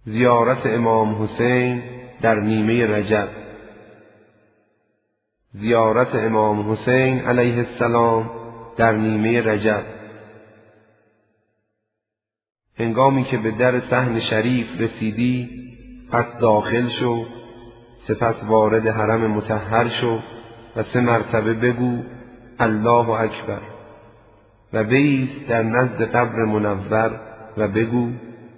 زیارت امام حسین در نیمه رجب. زیارت امام حسین علیه السلام در نیمه رجب. هنگامی که به در صحن شریف رسیدی، پس داخل شو، سپس وارد حرم مطهر شو و 3 مرتبه بگو الله اکبر و بایست در نزد قبر منور و بگو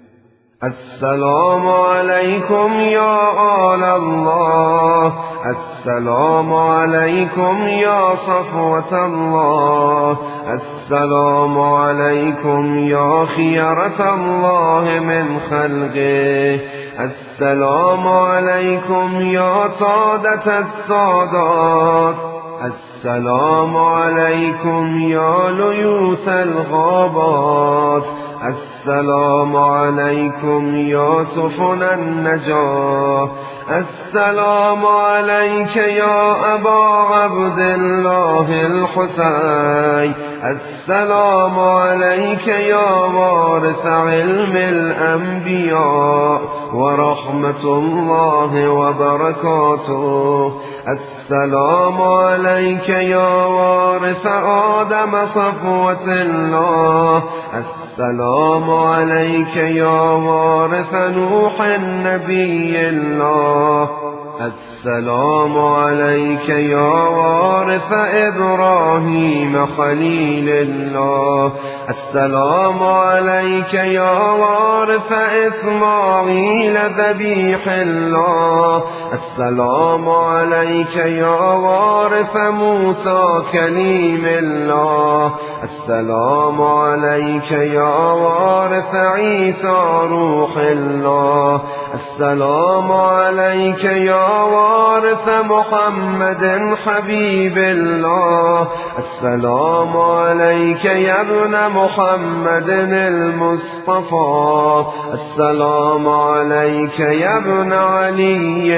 السلام علیکم یا آل الله، السلام علیکم یا صفوة الله، السلام علیکم یا خیرة الله من خلقه، السلام علیکم یا سادة السادات، السلام علیکم یا لیوث الغابات، السلام علیکم یا سفن النجاة، السلام علیک یا ابا عبدالله الحسین، السلام علیک یا وارث علم الانبیاء و رحمت الله و برکاته، السلام علیک یا وارث آدم صفوة الله، السلام علیک یا وارث نوح نبی الله، السلام علیک یا وارث ابراهیم خلیل الله، السلام علیک یا وارث اسماعیل ذبیح الله، السلام علیک یا وارث موسی کلیم الله، السلام علیک یا وارث عیسی روح الله، السلام علیک یا وارث محمد حبیب الله، السلام علیک یا ابن محمد المصطفى، السلام علیک یا ابن علی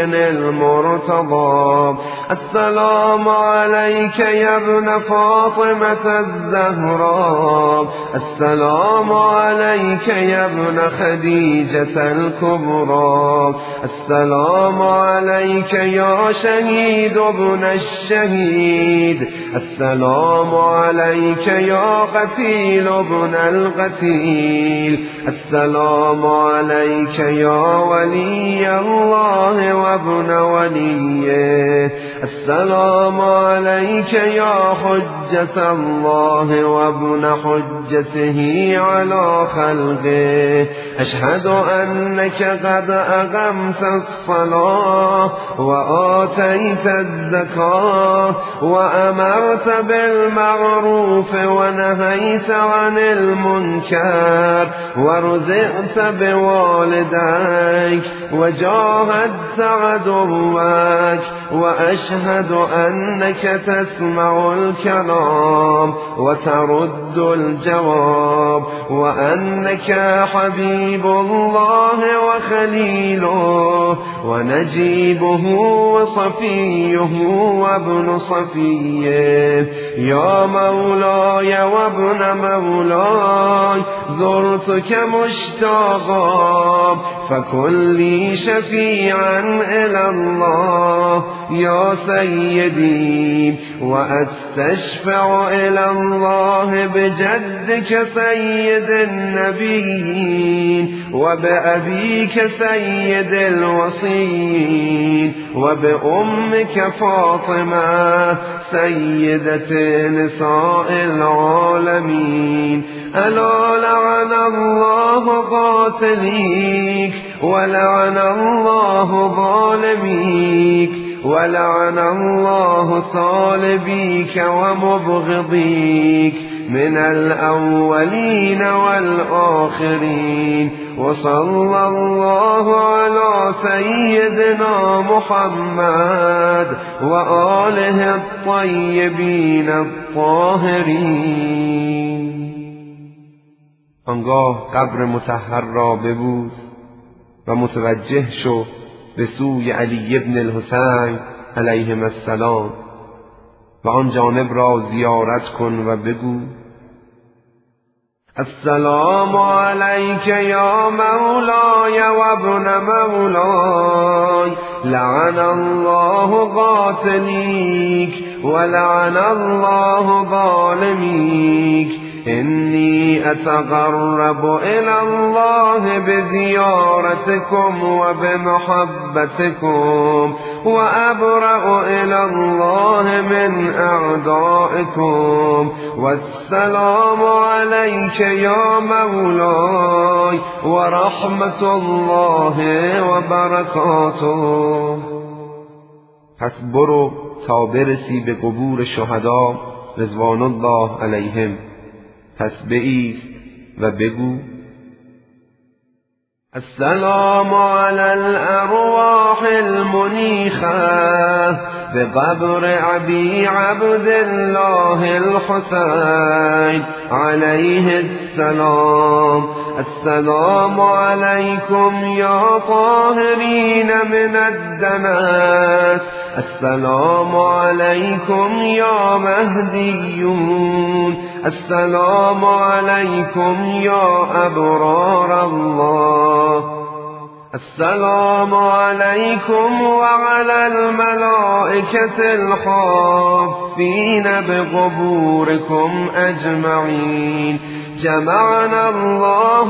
المرتضى، السلام علیک یا ابن فاطمة الزهراء، السلام علیک یا ابن خدیجة الكبرى، السلام علیک یا شهید ابن الشهید، السلام علیک یا قتیل ابن القتیل، السلام علیک یا ولی الله و ابن ولیه، السلام علیک یا حجة الله و ابن حجته علی خلقه، اشهد انک قد اقمت الصلاة و آتیت الزکاة و امرت بالمعروف و نهیت عن المنکر و رزقت بوالدیک و جاهدت عدوک و اشهد انک تسمع الكلام و ترد الجواب و انک حبیب الله و خلیله و نجیبه و صفیه و ابن صفیه، یا مولای و ابن مولای زرتک مشتاقا فکن لی شفیعا الی الله، یا سیدی و استشفع الی الله بجدک سید النبیین و بأبیک سید الوصیین و بأمک فاطمه سیدة نساء العالمین، الا لعن الله قاتلیک و لعن الله ظالمیک و لعن الله طالبیک و مبغضیک من الاولین والآخرین، وصلى الله على سيدنا محمد وآله الطيبين الطاهرين. آنگاه قبر مطهر را ببوس و متوجه شو به سوی علی ابن الحسین علیهم السلام و آن جانب را زیارت کن و بگو السلام عليك يا مولاي وابن مولاي، لعن الله قاتليك ولعن الله ظالميك. إني أتقرب إلى الله بزيارتكم وبمحبتكم، وأبرأ إلى الله من أعدائكم. والسلام عليك يا مولاي ورحمة الله وبركاته. پس برو تا برسی به قبور شهدا رضوان الله علیهم. پس بایست و بگو السلام علی الارواح المنیخة بقبر ابی عبدالله الحسین علیه السلام. السلام علیکم یا طاهرین من الدنس. السلام علیکم یا مهدیون. السلام علیکم یا ابرار الله. السلام علیکم وعلى الملائكة الحافين بقبوركم أجمعين. جمعنا الله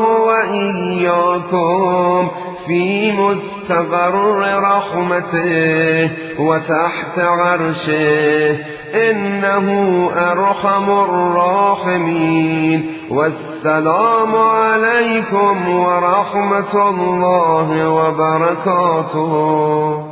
وإياكم في مستقر رحمته وتحت عرشه، إنه أرحم الراحمين. والسلام عليكم ورحمة الله وبركاته.